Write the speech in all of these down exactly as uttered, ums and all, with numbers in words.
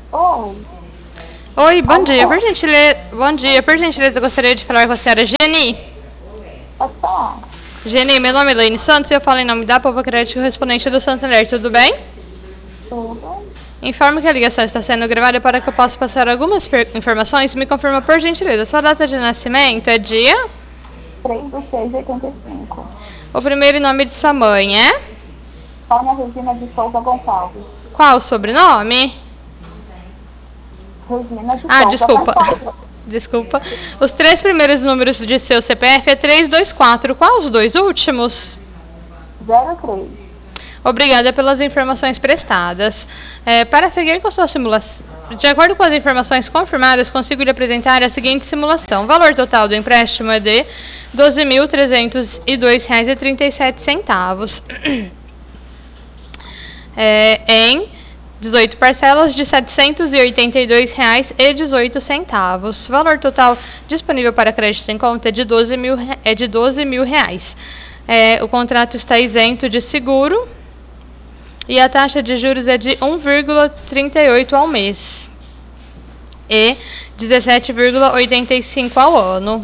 Oi, Oi, bom dia. Por alô, gentileza, bom dia. Por gentileza, eu gostaria de falar com a senhora Geni. pode falar? Geni, meu nome é Elaine Santos e eu falo em nome da Povo Crédito correspondente do Santander. Tudo bem? Tudo? Informo que a ligação está sendo gravada para que eu possa passar algumas per- informações. Me confirma, por gentileza, sua data de nascimento é dia? três do seis de oitenta e cinco. O primeiro nome de sua mãe é? Sônia Regina de Souza Gonçalves. Qual o sobrenome? Regina de Ah, Souza desculpa. Gonçalves. Desculpa. Os três primeiros números de seu C P F é três dois quatro. Qual os dois últimos? zero três. Obrigada pelas informações prestadas. É, para seguir com sua simulação, de acordo com as informações confirmadas, consigo lhe apresentar a seguinte simulação. O valor total do empréstimo é de doze mil trezentos e dois reais e trinta e sete centavos. É, em dezoito parcelas de setecentos e oitenta e dois reais e dezoito centavos. O valor total disponível para crédito em conta é de doze mil, re- é de doze mil reais. É, o contrato está isento de seguro e a taxa de juros é de um vírgula trinta e oito ao mês e dezessete vírgula oitenta e cinco ao ano.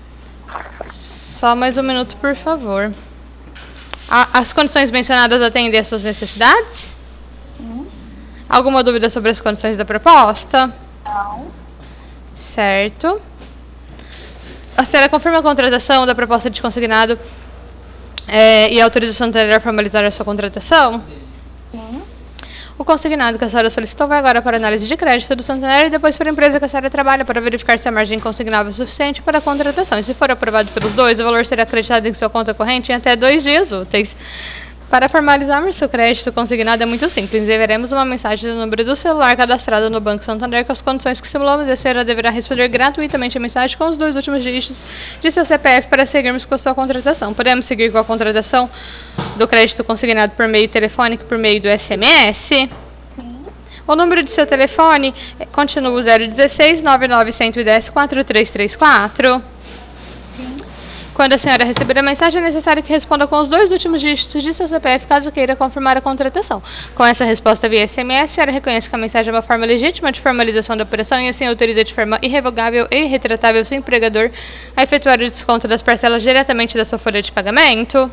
Só mais um minuto, por favor. A- As condições mencionadas atendem às suas necessidades? Sim, Alguma dúvida sobre as condições da proposta? não, Certo. A senhora confirma a contratação da proposta de consignado é, e autoriza o Santander a formalizar a sua contratação? sim, O consignado que a senhora solicitou vai agora para análise de crédito do Santander e depois para a empresa que a senhora trabalha para verificar se a margem consignável é suficiente para a contratação. E se for aprovado pelos dois, o valor será acreditado em sua conta corrente em até dois dias úteis. Para formalizarmos seu crédito consignado é muito simples. Enviaremos uma mensagem no número do celular cadastrado no Banco Santander com as condições que simulamos e a senhora deverá responder gratuitamente a mensagem com os dois últimos dígitos de seu C P F para seguirmos com a sua contratação. Podemos seguir com a contratação do crédito consignado por meio telefônico, por meio do S M S? sim, O número de seu telefone é- continua o zero dezesseis, nove nove um um zero, quatro três três quatro. sim. Quando a senhora receber a mensagem, é necessário que responda com os dois últimos dígitos de seu C P F, caso queira confirmar a contratação. Com essa resposta via S M S, a senhora reconhece que a mensagem é uma forma legítima de formalização da operação e assim autoriza de forma irrevogável e irretratável seu empregador a efetuar o desconto das parcelas diretamente da sua folha de pagamento.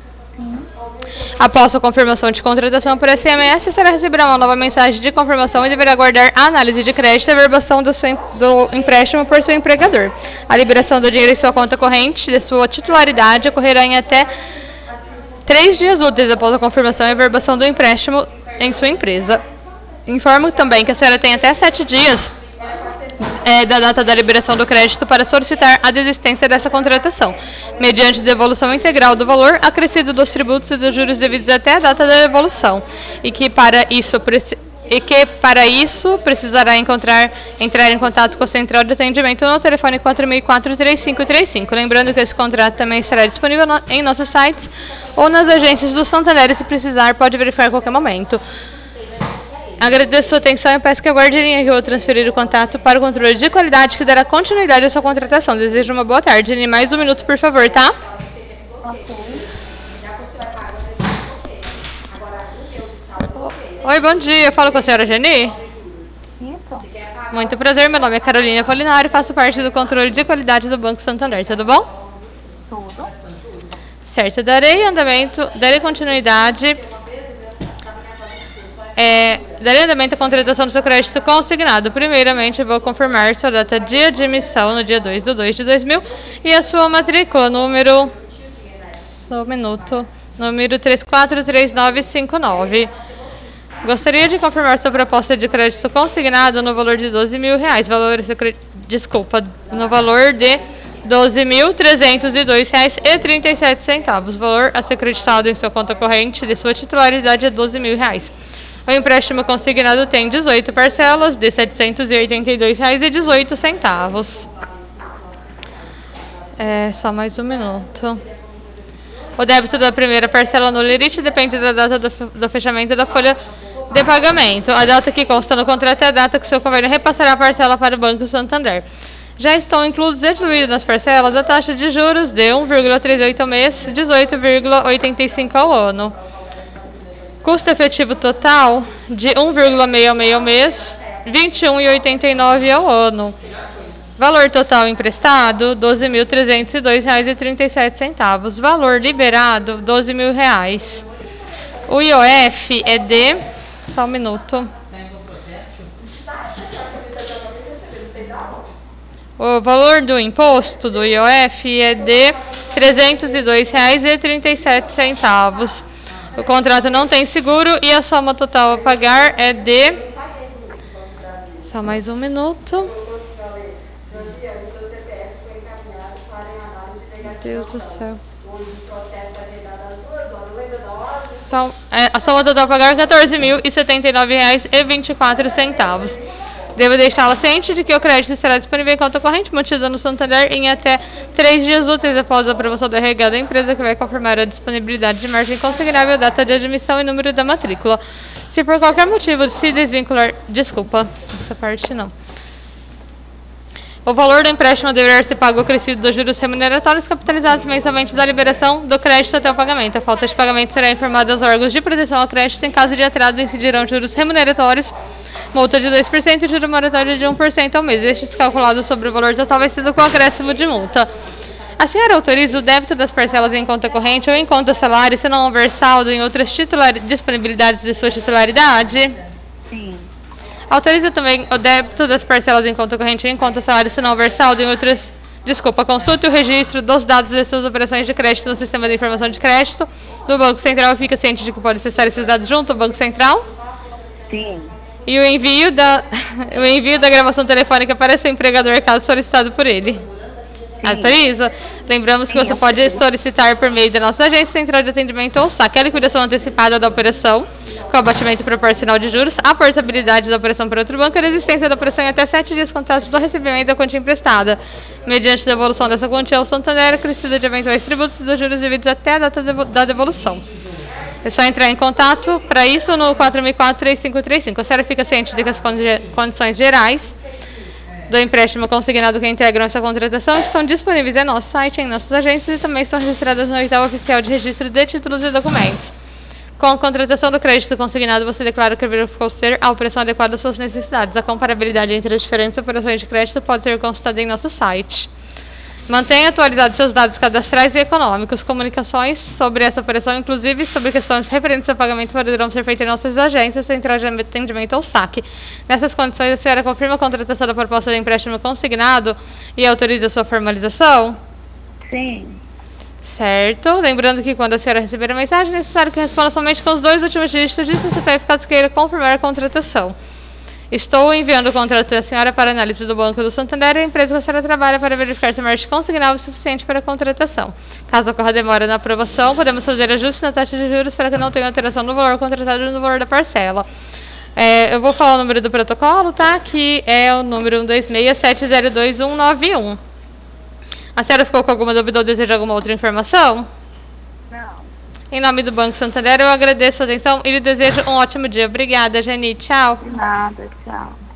Após a confirmação de contratação por S M S, a senhora receberá uma nova mensagem de confirmação e deverá aguardar a análise de crédito e a verbação do, seu, em- do empréstimo por seu empregador. A liberação do dinheiro em sua conta corrente de sua titularidade ocorrerá em até três dias úteis após a confirmação e a verbação do empréstimo em sua empresa. Informo também que a senhora tem até sete dias é, da data da liberação do crédito para solicitar a desistência dessa contratação, mediante devolução integral do valor acrescido dos tributos e dos juros devidos até a data da devolução, e que para isso preci- e que para isso precisará encontrar, entrar em contato com a central de atendimento no telefone quatro seis quatro, três cinco três cinco. Lembrando que esse contrato também estará disponível no- em nossos sites ou nas agências do Santander, e se precisar pode verificar a qualquer momento. Agradeço sua atenção e peço que aguarde em linha que eu vou transferir o contato para o controle de qualidade que dará continuidade à sua contratação. Desejo uma boa tarde. E mais um minuto, por favor, tá? Ok. Oi, bom dia. Eu falo com a senhora Geni. Isso? Muito prazer, meu nome é Carolina Polinário e faço parte do controle de qualidade do Banco Santander. Tudo bom? Tudo? Certo, darei andamento, darei continuidade. É, darei andamento à contratação do seu crédito consignado. Primeiramente, eu vou confirmar sua data de admissão no dia dois de dois de dois mil e a sua matrícula, número. Só um minuto. Número três quatro três nove cinco nove. Gostaria de confirmar sua proposta de crédito consignado no valor de doze mil reais. Valor, desculpa, no valor de doze mil trezentos e dois reais e trinta e sete centavos. Valor a ser creditado em sua conta corrente de sua titularidade é doze mil reais. O empréstimo consignado tem dezoito parcelas de setecentos e oitenta e dois reais e dezoito centavos. É, só mais um minuto. O débito da primeira parcela no limite depende da data do, do fechamento da folha de pagamento. A data que consta no contrato é a data que seu convênio repassará a parcela para o Banco Santander. Já estão incluídos e diluídos nas parcelas a taxa de juros de um vírgula trinta e oito ao mês, dezoito vírgula oitenta e cinco ao ano. Custo efetivo total de um vírgula sessenta e seis ao mês, vinte e um reais e oitenta e nove centavos ao ano. Valor total emprestado, doze mil trezentos e dois reais e trinta e sete centavos. Valor liberado, doze mil reais. O I O F é de... Só um minuto. O valor do imposto do I O F é de trezentos e dois reais e trinta e sete centavos. O contrato não tem seguro e a soma total a pagar é de... Só mais um minuto. Meu Deus do céu. Então, é, a soma total a pagar é quatorze mil e setenta e nove reais e vinte e quatro centavos. Devo deixá-la ciente de que o crédito será disponível em conta corrente mantida no Santander em até três dias úteis após a aprovação do R H da empresa, que vai confirmar a disponibilidade de margem consignável, data de admissão e número da matrícula. Se por qualquer motivo se desvincular... Desculpa, essa parte não. O valor do empréstimo deverá ser pago acrescido dos juros remuneratórios capitalizados mensalmente da liberação do crédito até o pagamento. A falta de pagamento será informada aos órgãos de proteção ao crédito. Em caso de atraso, incidirão juros remuneratórios, multa de dois por cento e juro moratório de um por cento ao mês. Estes calculados sobre o valor total vai sendo com acréscimo de multa. A senhora autoriza o débito das parcelas em conta corrente ou em conta salário, se não houver saldo em outras disponibilidades de sua titularidade? Sim. Autoriza também o débito das parcelas em conta corrente ou em conta salário, se não houver saldo em outras... Desculpa, consulte o registro dos dados de suas operações de crédito no Sistema de Informação de Crédito do Banco Central e fica ciente de que pode acessar esses dados junto ao Banco Central? Sim. E o envio da, o envio da gravação telefônica para seu empregador, caso solicitado por ele. Sim. Autoriza? Lembramos que Sim, você pode autorizo. solicitar por meio da nossa agência central de atendimento ou S A C a liquidação antecipada da operação, com abatimento proporcional de juros, a portabilidade da operação para outro banco e a existência da operação em até sete dias contados do recebimento da quantia emprestada, mediante devolução dessa quantia ao Santander, acrescida de eventuais tributos e dos juros devidos até a data da devolução. É só entrar em contato para isso no quatro mil e quatro, três cinco três cinco. A senhora fica ciente de que as condi condições gerais do empréstimo consignado que integram essa contratação estão disponíveis em nosso site, em nossas agências e também estão registradas no oitavo oficial de registro de títulos e documentos. Com a contratação do crédito consignado, você declara que verificou ser a operação adequada às suas necessidades. A comparabilidade entre as diferentes operações de crédito pode ser consultada em nosso site. Mantenha atualizados seus dados cadastrais e econômicos. Comunicações sobre essa operação, inclusive sobre questões referentes ao pagamento, poderão ser feitas em nossas agências, central de atendimento ou S A C. Nessas condições, a senhora confirma a contratação da proposta de empréstimo consignado e autoriza a sua formalização? Sim. Certo. Lembrando que quando a senhora receber a mensagem, é necessário que responda somente com os dois últimos dígitos de seu C P F caso queira confirmar a contratação. Estou enviando o contrato da senhora para análise do Banco do Santander e a empresa que a senhora trabalha para verificar se a margem consignável é suficiente para a contratação. Caso ocorra demora na aprovação, podemos fazer ajustes na taxa de juros para que não tenha alteração no valor contratado e no valor da parcela. É, eu vou falar o número do protocolo, tá? Que é o número um dois seis, sete zero dois, um nove um. A senhora ficou com alguma dúvida ou deseja alguma outra informação? Não. Em nome do Banco Santander, eu agradeço a atenção e lhe desejo um ótimo dia. Obrigada, Geni. Tchau. De nada, tchau.